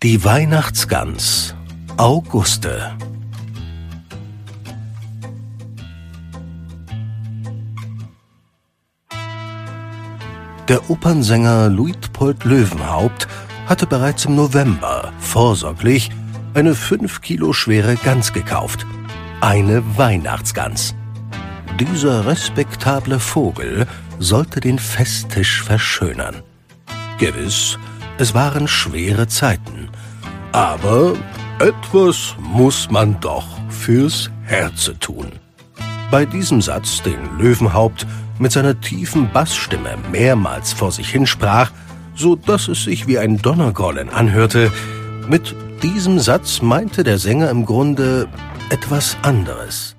Die Weihnachtsgans, Auguste. Der Opernsänger Luitpold Löwenhaupt hatte bereits im November vorsorglich eine 5 Kilo schwere Gans gekauft. Eine Weihnachtsgans. Dieser respektable Vogel sollte den Festtisch verschönern. Gewiss, es waren schwere Zeiten. Aber etwas muss man doch fürs Herze tun. Bei diesem Satz, den Löwenhaupt mit seiner tiefen Bassstimme mehrmals vor sich hinsprach, so dass es sich wie ein Donnergrollen anhörte, mit diesem Satz meinte der Sänger im Grunde etwas anderes.